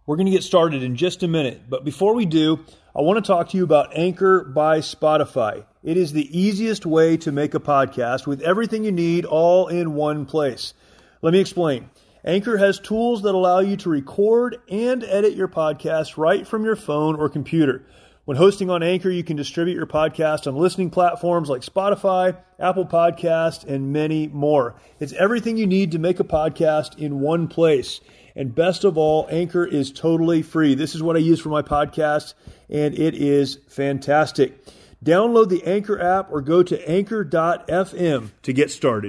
We're going to get started in just a minute, but before we do, I want to talk to you about Anchor by Spotify. It is the easiest way to make a podcast with everything you need all in one place. Let me explain. Anchor has tools that allow you to record and edit your podcast right from your phone or computer. When hosting on Anchor, you can distribute your podcast on listening platforms like Spotify, Apple Podcasts, and many more. It's everything you need to make a podcast in one place. And best of all, Anchor is totally free. This is what I use for my podcast, and it is fantastic. Download the Anchor app or go to anchor.fm to get started.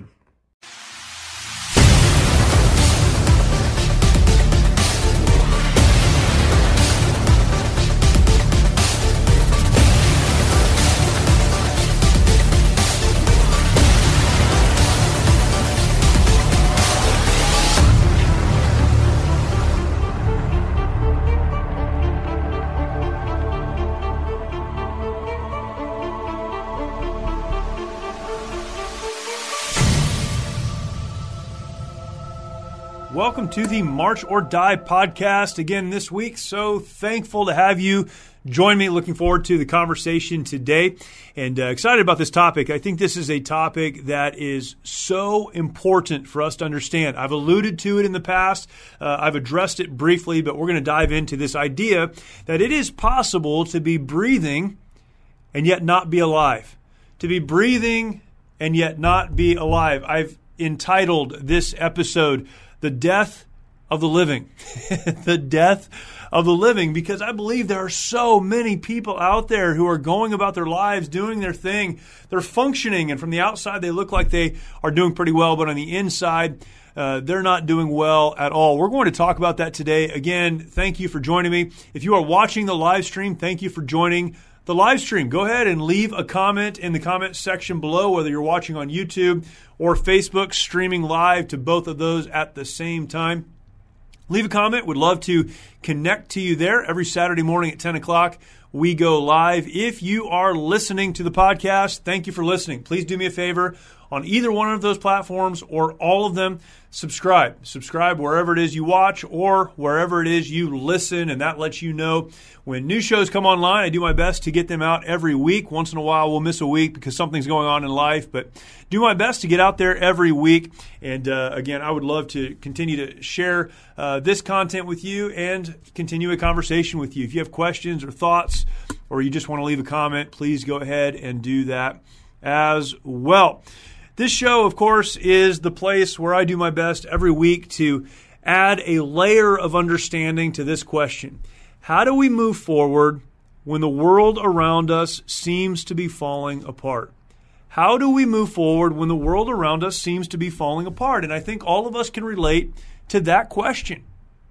Welcome to the March or Die podcast again this week. So thankful to have you join me. Looking forward to the conversation today and excited about this topic. I think this is a topic that is so important for us to understand. I've alluded to it in the past. I've addressed it briefly, but we're going to dive into this idea that it is possible to be breathing and yet not be alive. To be breathing and yet not be alive. I've entitled this episode, The Death of the Living. The death of the living, because I believe there are so many people out there who are going about their lives, doing their thing. They're functioning, and from the outside, they look like they are doing pretty well, but on the inside, they're not doing well at all. We're going to talk about that today. Again, thank you for joining me. If you are watching the live stream, thank you for joining the live stream. Go ahead and leave a comment in the comment section below, whether you're watching on YouTube or Facebook, streaming live to both of those at the same time. Leave a comment. Would love to connect to you there. Every Saturday morning at 10 o'clock, we go live. If you are listening to the podcast, thank you for listening. Please do me a favor. On either one of those platforms or all of them, subscribe. Subscribe wherever it is you watch or wherever it is you listen, and that lets you know when new shows come online. I do my best to get them out every week. Once in a while, we'll miss a week because something's going on in life, but do my best to get out there every week. And again, I would love to continue to share this content with you and continue a conversation with you. If you have questions or thoughts or you just want to leave a comment, please go ahead and do that as well. This show, of course, is the place where I do my best every week to add a layer of understanding to this question. How do we move forward when the world around us seems to be falling apart? How do we move forward when the world around us seems to be falling apart? And I think all of us can relate to that question.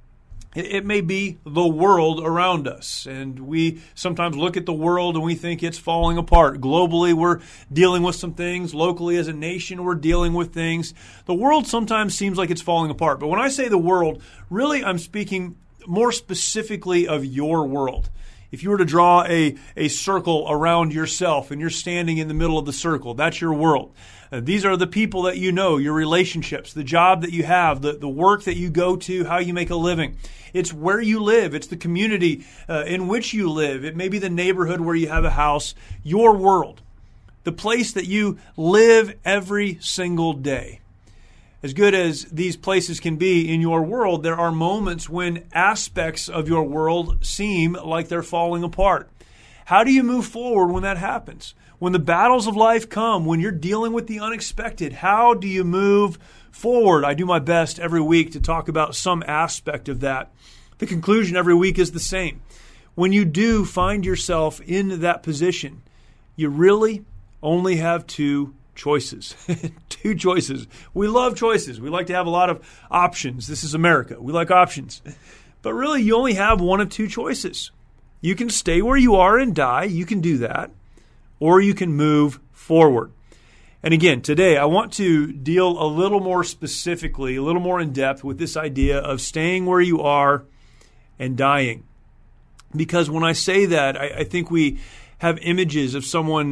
It may be the world around us, and we sometimes look at the world and we think it's falling apart. Globally, we're dealing with some things. Locally, as a nation, we're dealing with things. The world sometimes seems like it's falling apart. But when I say the world, really I'm speaking more specifically of your world. If you were to draw a circle around yourself and you're standing in the middle of the circle, that's your world. These are the people that you know, your relationships, the job that you have, the work that you go to, how you make a living. It's where you live. It's the community in which you live. It may be the neighborhood where you have a house, your world, the place that you live every single day. As good as these places can be in your world, there are moments when aspects of your world seem like they're falling apart. How do you move forward when that happens? When the battles of life come, when you're dealing with the unexpected, how do you move forward? I do my best every week to talk about some aspect of that. The conclusion every week is the same. When you do find yourself in that position, you really only have two choices. Two choices. We love choices. We like to have a lot of options. This is America. We like options. But really, you only have one of two choices. You can stay where you are and die. You can do that. Or you can move forward. And again, today I want to deal a little more specifically, a little more in depth with this idea of staying where you are and dying. Because when I say that, I think we have images of someone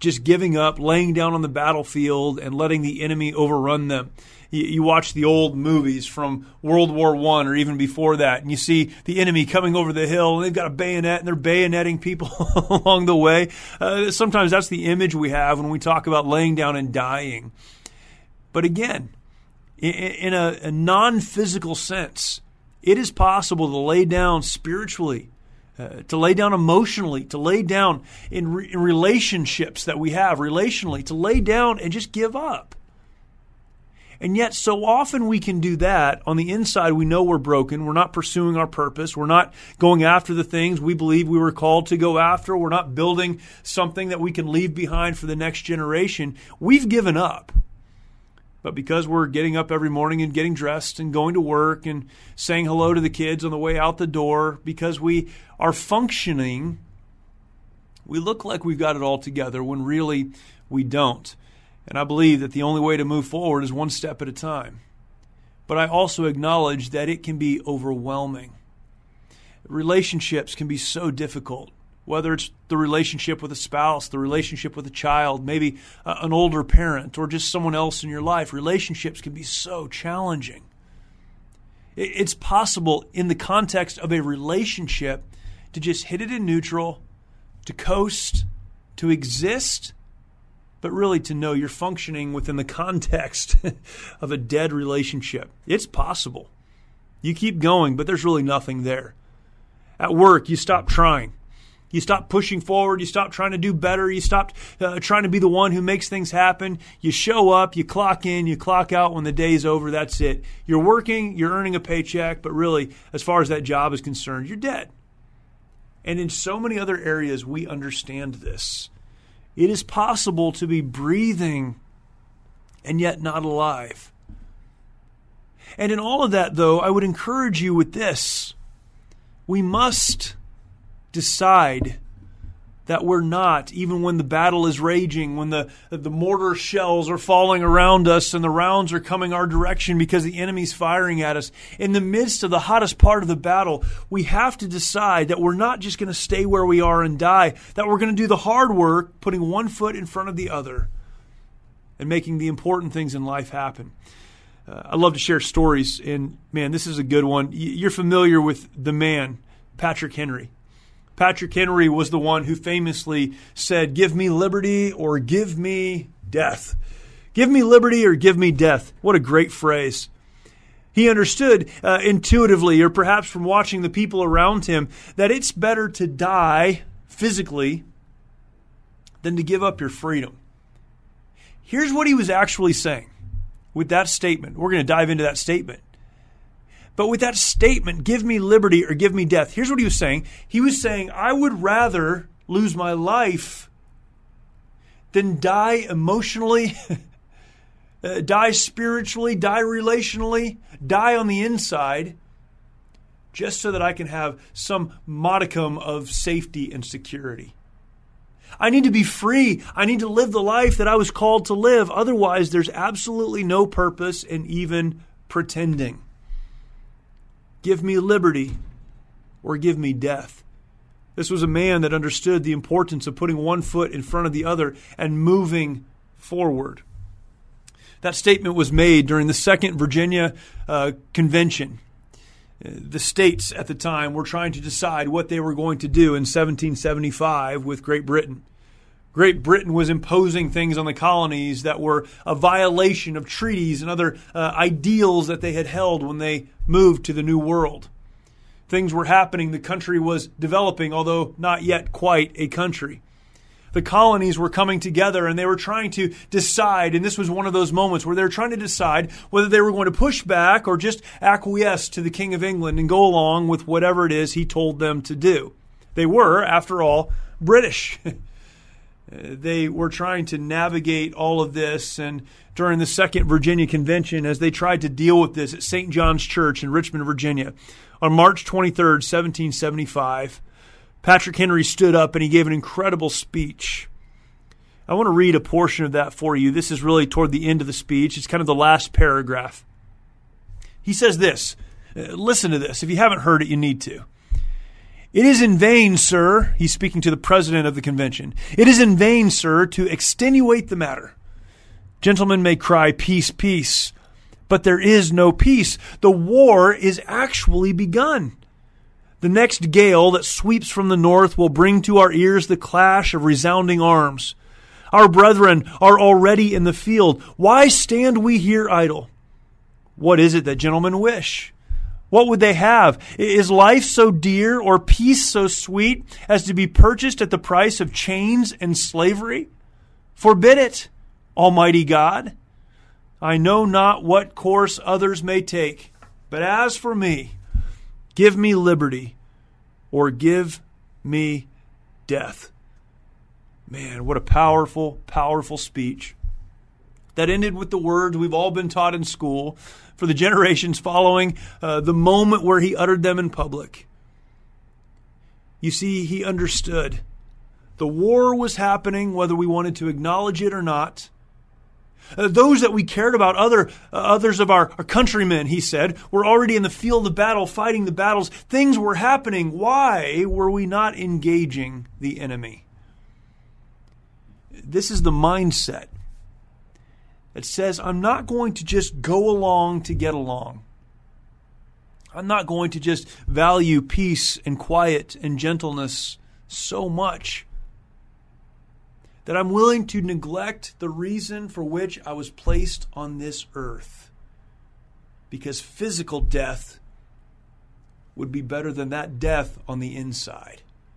just giving up, laying down on the battlefield, and letting the enemy overrun them. You watch the old movies from World War I or even before that, and you see the enemy coming over the hill, and they've got a bayonet, and they're bayoneting people along the way. Sometimes that's the image we have when we talk about laying down and dying. But again, in a non-physical sense, it is possible to lay down spiritually, to lay down emotionally, to lay down in relationships that we have relationally, to lay down and just give up. And yet so often we can do that. On the inside, we know we're broken. We're not pursuing our purpose. We're not going after the things we believe we were called to go after. We're not building something that we can leave behind for the next generation. We've given up. But because we're getting up every morning and getting dressed and going to work and saying hello to the kids on the way out the door, because we are functioning, we look like we've got it all together when really we don't. And I believe that the only way to move forward is one step at a time. But I also acknowledge that it can be overwhelming. Relationships can be so difficult, whether it's the relationship with a spouse, the relationship with a child, maybe an older parent, or just someone else in your life. Relationships can be so challenging. It's possible in the context of a relationship to just hit it in neutral, to coast, to exist, but really to know you're functioning within the context of a dead relationship. It's possible. You keep going, but there's really nothing there. At work, you stop trying. You stop pushing forward. You stop trying to do better. You stop trying to be the one who makes things happen. You show up, you clock in, you clock out. When the day's over, that's it. You're working, you're earning a paycheck, but really, as far as that job is concerned, you're dead. And in so many other areas, we understand this. It is possible to be breathing and yet not alive. And in all of that, though, I would encourage you with this. We must decide that we're not, even when the battle is raging, when the mortar shells are falling around us and the rounds are coming our direction because the enemy's firing at us. In the midst of the hottest part of the battle, we have to decide that we're not just going to stay where we are and die, that we're going to do the hard work, putting one foot in front of the other and making the important things in life happen. I love to share stories, and man, this is a good one. You're familiar with the man, Patrick Henry. Patrick Henry was the one who famously said, "Give me liberty or give me death." Give me liberty or give me death. What a great phrase. He understood intuitively, or perhaps from watching the people around him, that it's better to die physically than to give up your freedom. Here's what he was actually saying with that statement. We're going to dive into that statement. But with that statement, give me liberty or give me death, here's what he was saying. He was saying, I would rather lose my life than die emotionally, die spiritually, die relationally, die on the inside, just so that I can have some modicum of safety and security. I need to be free. I need to live the life that I was called to live. Otherwise, there's absolutely no purpose in even pretending. Give me liberty or give me death. This was a man that understood the importance of putting one foot in front of the other and moving forward. That statement was made during the Second Virginia Convention. The states at the time were trying to decide what they were going to do in 1775 with Great Britain. Great Britain was imposing things on the colonies that were a violation of treaties and other ideals that they had held when they moved to the New World. Things were happening. The country was developing, although not yet quite a country. The colonies were coming together and they were trying to decide, and this was one of those moments where they were trying to decide whether they were going to push back or just acquiesce to the King of England and go along with whatever it is he told them to do. They were, after all, British. They were trying to navigate all of this, and during the Second Virginia Convention, as they tried to deal with this at St. John's Church in Richmond, Virginia, on March 23rd, 1775, Patrick Henry stood up and he gave an incredible speech. I want to read a portion of that for you. This is really toward the end of the speech. It's kind of the last paragraph. He says this. Listen to this. If you haven't heard it, you need to. It is in vain, sir, he's speaking to the president of the convention. It is in vain, sir, to extenuate the matter. Gentlemen may cry, peace, peace, but there is no peace. The war is actually begun. The next gale that sweeps from the north will bring to our ears the clash of resounding arms. Our brethren are already in the field. Why stand we here idle? What is it that gentlemen wish? What would they have? Is life so dear or peace so sweet as to be purchased at the price of chains and slavery? Forbid it, Almighty God. I know not what course others may take, but as for me, give me liberty or give me death. Man, what a powerful, powerful speech. That ended with the words we've all been taught in school for the generations following the moment where he uttered them in public. You see, he understood. The war was happening, whether we wanted to acknowledge it or not. Those that we cared about, others of our countrymen, he said, were already in the field of battle, fighting the battles. Things were happening. Why were we not engaging the enemy? This is the mindset that says, I'm not going to just go along to get along. I'm not going to just value peace and quiet and gentleness so much that I'm willing to neglect the reason for which I was placed on this earth. Because physical death would be better than that death on the inside.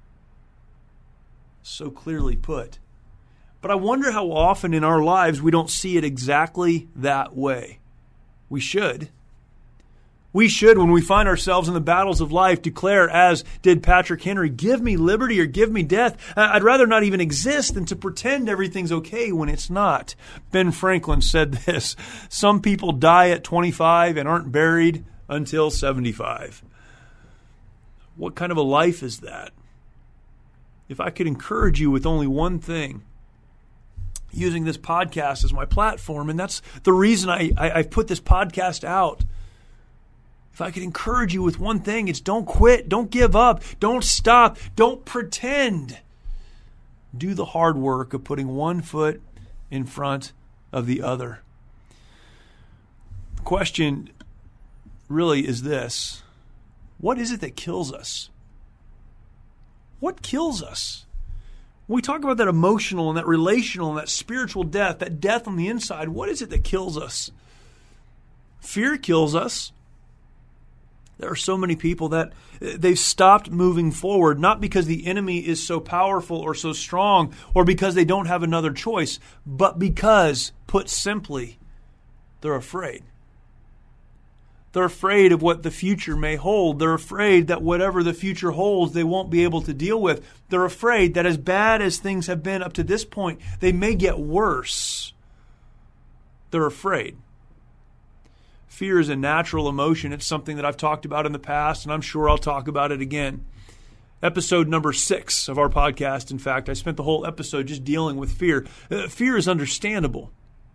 So clearly put. But I wonder how often in our lives we don't see it exactly that way. We should. We should, when we find ourselves in the battles of life, declare, as did Patrick Henry, give me liberty or give me death. I'd rather not even exist than to pretend everything's okay when it's not. Ben Franklin said this, some people die at 25 and aren't buried until 75. What kind of a life is that? If I could encourage you with only one thing, using this podcast as my platform, and that's the reason I've put this podcast out. If I could encourage you with one thing, it's don't quit, don't give up, don't stop, don't pretend. Do the hard work of putting one foot in front of the other. The question really is this: what is it that kills us? What kills us? When we talk about that emotional and that relational and that spiritual death, that death on the inside, what is it that kills us? Fear kills us. There are so many people that they've stopped moving forward, not because the enemy is so powerful or so strong or because they don't have another choice, but because, put simply, they're afraid. They're afraid of what the future may hold. They're afraid that whatever the future holds, they won't be able to deal with. They're afraid that as bad as things have been up to this point, they may get worse. They're afraid. Fear is a natural emotion. It's something that I've talked about in the past, and I'm sure I'll talk about it again. Episode number 6 of our podcast, in fact, I spent the whole episode just dealing with fear. Fear is understandable.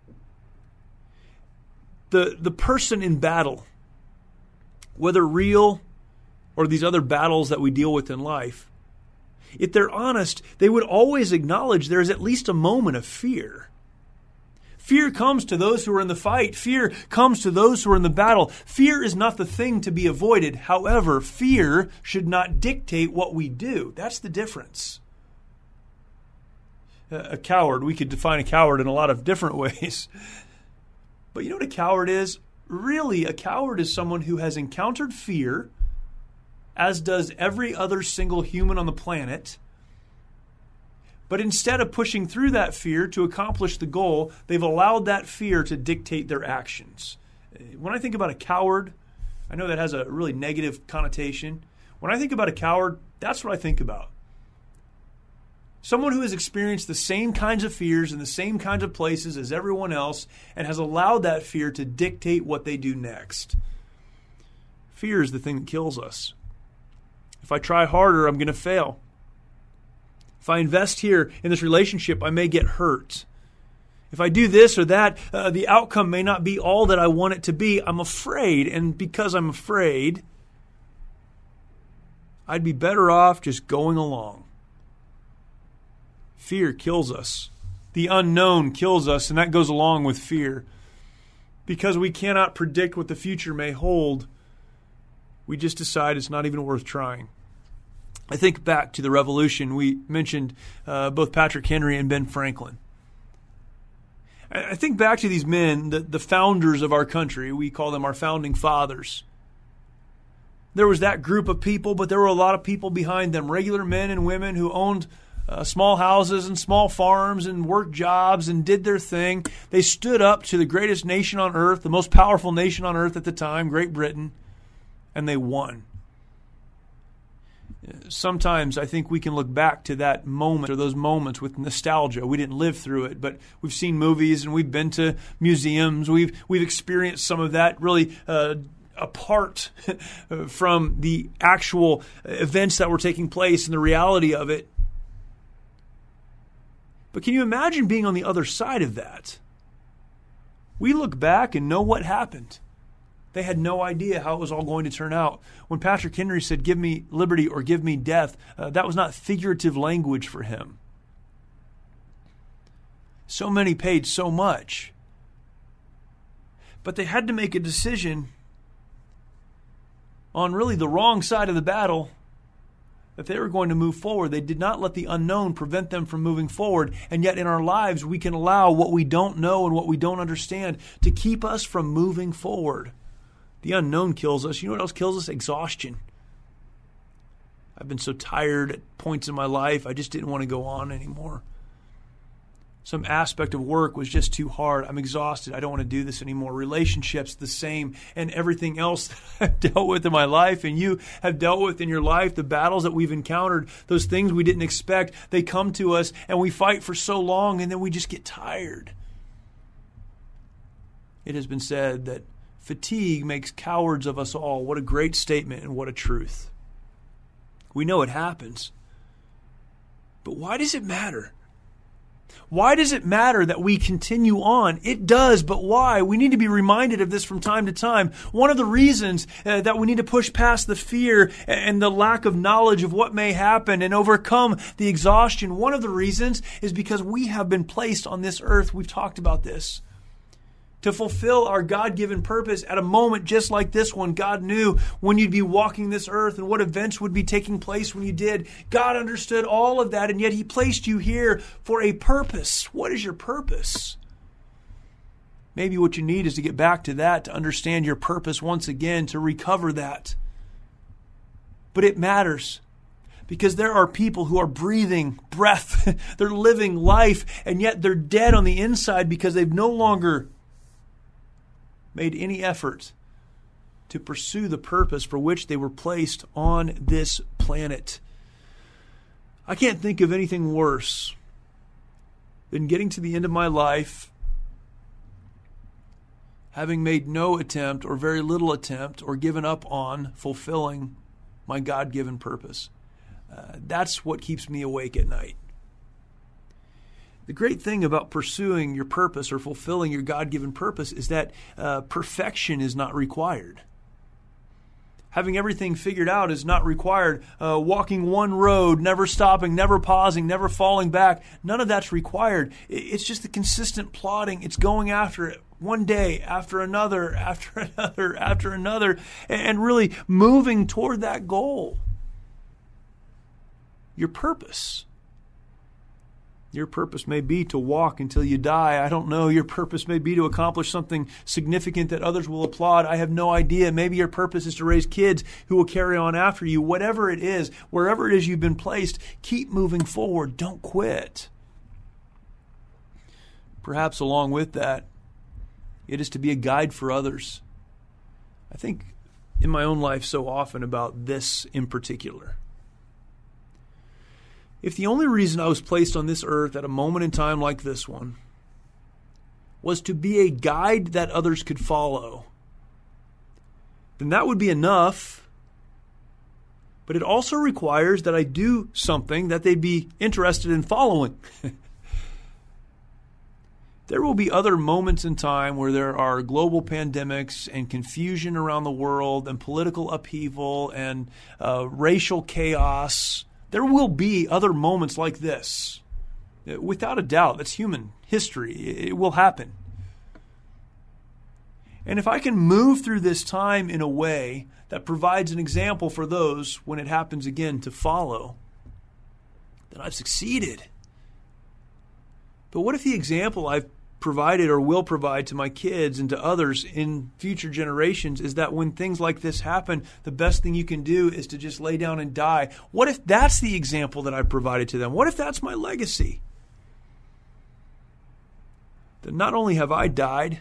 The person in battle, whether real or these other battles that we deal with in life, if they're honest, they would always acknowledge there is at least a moment of fear. Fear comes to those who are in the fight. Fear comes to those who are in the battle. Fear is not the thing to be avoided. However, fear should not dictate what we do. That's the difference. A coward, we could define a coward in a lot of different ways. But you know what a coward is? Really, a coward is someone who has encountered fear, as does every other single human on the planet. But instead of pushing through that fear to accomplish the goal, they've allowed that fear to dictate their actions. When I think about a coward, I know that has a really negative connotation. When I think about a coward, that's what I think about. Someone who has experienced the same kinds of fears in the same kinds of places as everyone else and has allowed that fear to dictate what they do next. Fear is the thing that kills us. If I try harder, I'm going to fail. If I invest here in this relationship, I may get hurt. If I do this or that, the outcome may not be all that I want it to be. I'm afraid, and because I'm afraid, I'd be better off just going along. Fear kills us. The unknown kills us, and that goes along with fear. Because we cannot predict what the future may hold, we just decide it's not even worth trying. I think back to the Revolution. We mentioned both Patrick Henry and Ben Franklin. I think back to these men, the founders of our country. We call them our founding fathers. There was that group of people, but there were a lot of people behind them, regular men and women who owned small houses and small farms and worked jobs and did their thing. They stood up to the greatest nation on earth, the most powerful nation on earth at the time, Great Britain, and they won. Sometimes I think we can look back to that moment or those moments with nostalgia. We didn't live through it, but we've seen movies and we've been to museums. We've experienced some of that really apart from the actual events that were taking place and the reality of it. But can you imagine being on the other side of that? We look back and know what happened. They had no idea how it was all going to turn out. When Patrick Henry said, "Give me liberty or give me death," that was not figurative language for him. So many paid so much. But they had to make a decision on really the wrong side of the battle that they were going to move forward. They did not let the unknown prevent them from moving forward. And yet in our lives, we can allow what we don't know and what we don't understand to keep us from moving forward. The unknown kills us. You know what else kills us? Exhaustion. I've been so tired at points in my life, I just didn't want to go on anymore. Some aspect of work was just too hard. I'm exhausted. I don't want to do this anymore. Relationships, the same. And everything else that I've dealt with in my life and you have dealt with in your life, the battles that we've encountered, those things we didn't expect, they come to us and we fight for so long and then we just get tired. It has been said that fatigue makes cowards of us all. What a great statement and what a truth. We know it happens. But why does it matter? Why does it matter that we continue on? It does, but why? We need to be reminded of this from time to time. One of the reasons that we need to push past the fear and the lack of knowledge of what may happen and overcome the exhaustion, one of the reasons is because we have been placed on this earth. We've talked about this. To fulfill our God-given purpose at a moment just like this one. God knew when you'd be walking this earth and what events would be taking place when you did. God understood all of that, and yet He placed you here for a purpose. What is your purpose? Maybe what you need is to get back to that, to understand your purpose once again, to recover that. But it matters. Because there are people who are breathing breath. They're living life, and yet they're dead on the inside because they've no longer made any effort to pursue the purpose for which they were placed on this planet. I can't think of anything worse than getting to the end of my life, having made no attempt or very little attempt or given up on fulfilling my God-given purpose. That's what keeps me awake at night. The great thing about pursuing your purpose or fulfilling your God-given purpose is that perfection is not required. Having everything figured out is not required. Walking one road, never stopping, never pausing, never falling back, none of that's required. It's just the consistent plodding. It's going after it one day after another, after another, after another, and really moving toward that goal. Your purpose. Your purpose may be to walk until you die. I don't know. Your purpose may be to accomplish something significant that others will applaud. I have no idea. Maybe your purpose is to raise kids who will carry on after you. Whatever it is, wherever it is you've been placed, keep moving forward. Don't quit. Perhaps along with that, it is to be a guide for others. I think in my own life so often about this in particular. If the only reason I was placed on this earth at a moment in time like this one was to be a guide that others could follow, then that would be enough. But it also requires that I do something that they'd be interested in following. There will be other moments in time where there are global pandemics and confusion around the world and political upheaval and racial chaos. There will be other moments like this. Without a doubt, that's human history. It will happen. And if I can move through this time in a way that provides an example for those when it happens again to follow, then I've succeeded. But what if the example I've provided or will provide to my kids and to others in future generations is that when things like this happen, the best thing you can do is to just lay down and die? What if that's the example that I've provided to them? What if that's my legacy? Then not only have I died,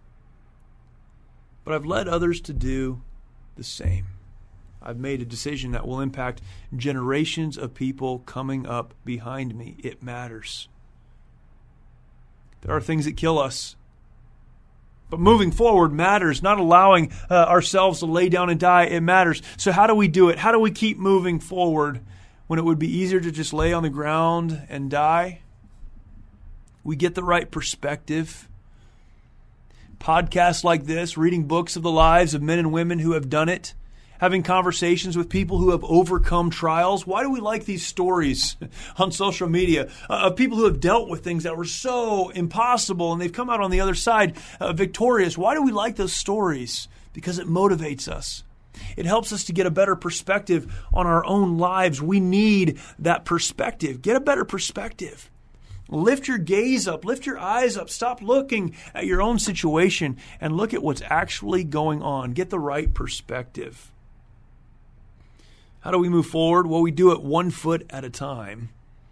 but I've led others to do the same. I've made a decision that will impact generations of people coming up behind me. It matters. There are things that kill us. But moving forward matters. Not allowing ourselves to lay down and die, it matters. So how do we do it? How do we keep moving forward when it would be easier to just lay on the ground and die? We get the right perspective. Podcasts like this, reading books of the lives of men and women who have done it, having conversations with people who have overcome trials. Why do we like these stories on social media of people who have dealt with things that were so impossible and they've come out on the other side victorious? Why do we like those stories? Because it motivates us. It helps us to get a better perspective on our own lives. We need that perspective. Get a better perspective. Lift your gaze up. Lift your eyes up. Stop looking at your own situation and look at what's actually going on. Get the right perspective. How do we move forward? Well, we do it 1 foot at a time.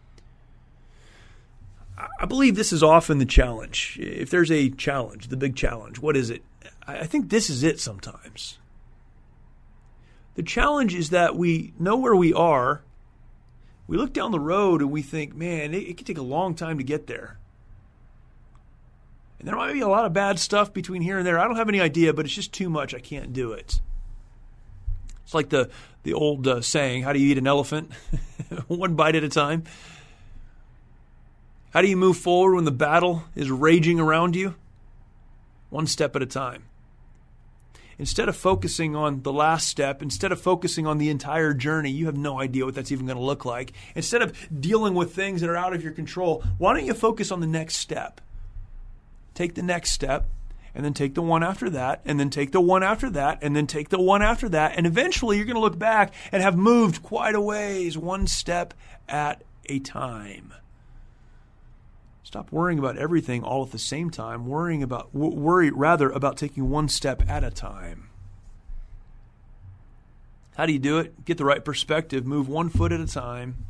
I believe this is often the challenge. If there's a challenge, the big challenge, what is it? I think this is it sometimes. The challenge is that we know where we are. We look down the road and we think, man, it could take a long time to get there. And there might be a lot of bad stuff between here and there. I don't have any idea, but it's just too much. I can't do it. It's like the old saying, how do you eat an elephant? 1 bite at a time. How do you move forward when the battle is raging around you? 1 step at a time. Instead of focusing on the last step, instead of focusing on the entire journey, you have no idea what that's even going to look like. Instead of dealing with things that are out of your control, why don't you focus on the next step? Take the next step, and then take the one after that, and then take the one after that, and then take the one after that, and eventually you're going to look back and have moved quite a ways, 1 step at a time. Stop worrying about everything all at the same time. Worry rather about taking 1 step at a time. How do you do it? Get the right perspective. Move 1 foot at a time.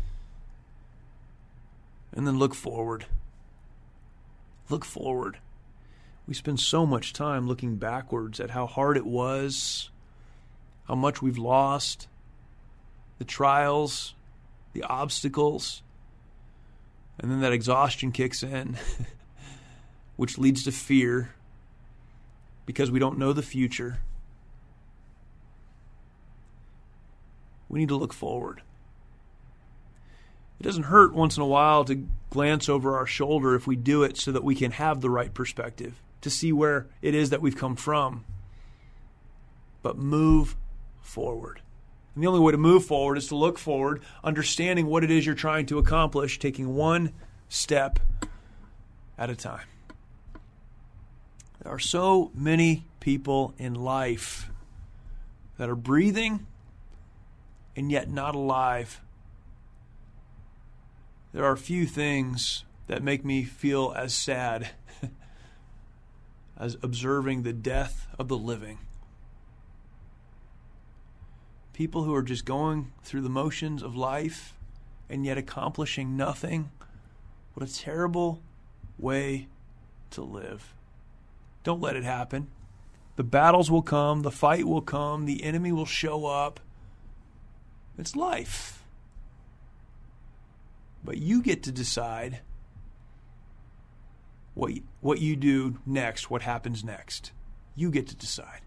And then look forward. Look forward. We spend so much time looking backwards at how hard it was, how much we've lost, the trials, the obstacles. And then that exhaustion kicks in, which leads to fear because we don't know the future. We need to look forward. It doesn't hurt once in a while to glance over our shoulder if we do it so that we can have the right perspective, to see where it is that we've come from. But move forward. And the only way to move forward is to look forward, understanding what it is you're trying to accomplish, taking 1 step at a time. There are so many people in life that are breathing and yet not alive. There are few things that make me feel as sad as observing the death of the living. People who are just going through the motions of life and yet accomplishing nothing. What a terrible way to live. Don't let it happen. The battles will come, the fight will come, the enemy will show up. It's life. But you get to decide what you do next, what happens next. You get to decide.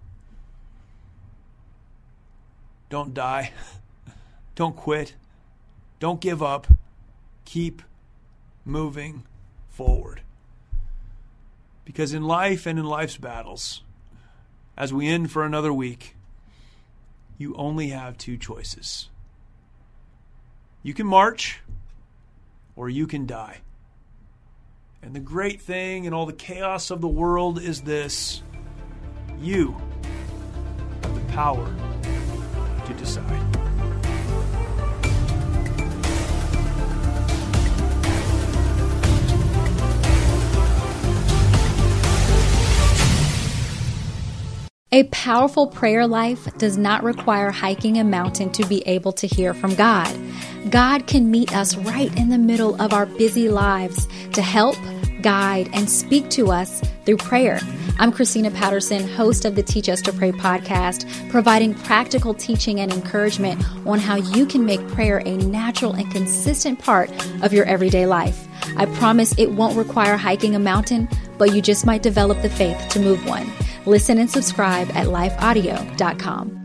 Don't die. Don't quit. Don't give up. Keep moving forward. Because in life and in life's battles, as we end for another week, you only have two choices. You can march or you can die. And the great thing in all the chaos of the world is this: you have the power to decide. A powerful prayer life does not require hiking a mountain to be able to hear from God. God can meet us right in the middle of our busy lives to help, guide, and speak to us through prayer. I'm Christina Patterson, host of the Teach Us to Pray podcast, providing practical teaching and encouragement on how you can make prayer a natural and consistent part of your everyday life. I promise it won't require hiking a mountain, but you just might develop the faith to move one. Listen and subscribe at lifeaudio.com.